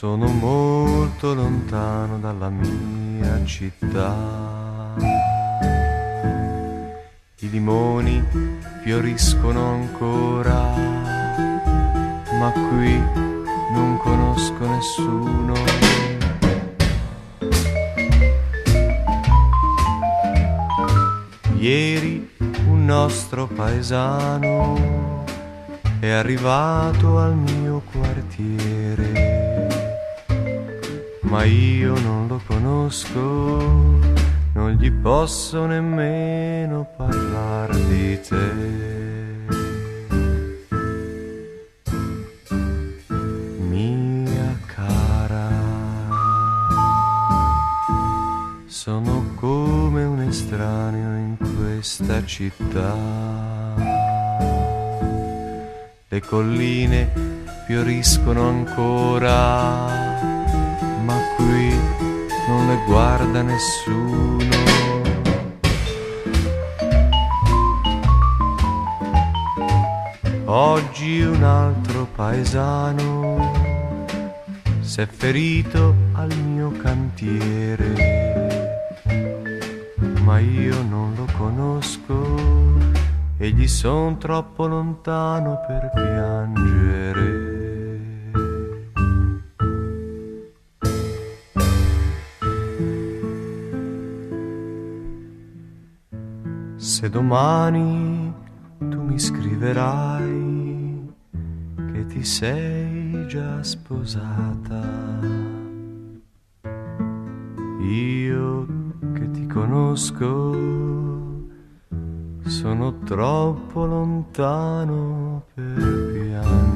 Sono molto lontano dalla mia città. I limoni fioriscono ancora, ma qui non conosco nessuno. Ieri un nostro paesano è arrivato al mio quartiere, ma io non lo conosco, non gli posso nemmeno parlare di te. Mia cara, sono come un estraneo in questa città. Le colline fioriscono ancora, ma qui non le guarda nessuno. Oggi un altro paesano s'è ferito al mio cantiere, ma io non lo conosco e gli son troppo lontano per piangere. Se domani tu mi scriverai che ti sei già sposata, io che ti conosco sono troppo lontano per piangere.